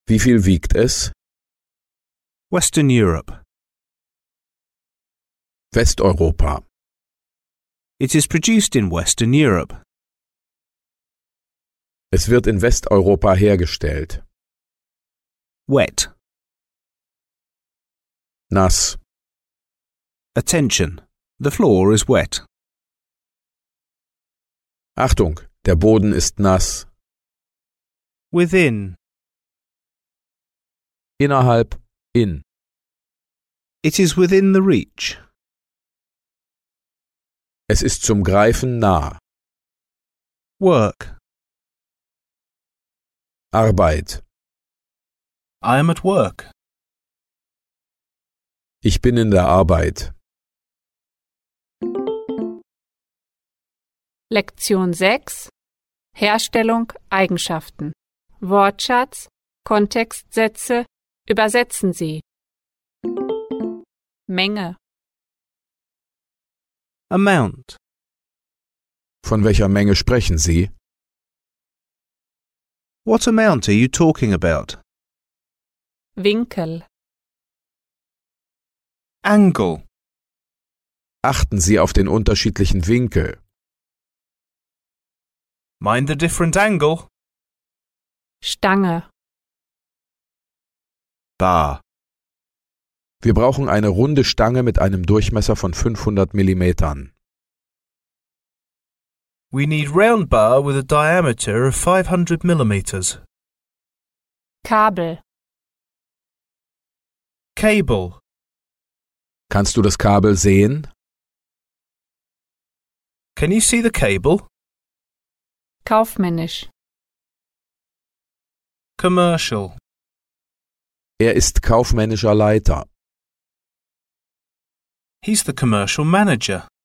Wie viel wiegt es? Western Europe. Westeuropa. It is produced in Western Europe. Es wird in Westeuropa hergestellt. Wet. Nass. Attention. The floor is wet. Achtung, der Boden ist nass. Within. Innerhalb, in. It is within the reach. Es ist zum Greifen nah. Work. Arbeit. I am at work. Ich bin in der Arbeit. Lektion 6 Herstellung, Eigenschaften. Wortschatz, Kontextsätze, übersetzen Sie. Menge. Amount. Von welcher Menge sprechen Sie? What amount are you talking about? Winkel. Angle. Achten Sie auf den unterschiedlichen Winkel. Mind the different angle. Stange. Bar. Wir brauchen eine runde Stange mit einem Durchmesser von 500 Millimetern. We need round bar with a diameter of 500 millimeters. Kabel. Cable. Kannst du das Kabel sehen? Can you see the cable? Kaufmännisch. Commercial. Er ist kaufmännischer Leiter. He's the commercial manager.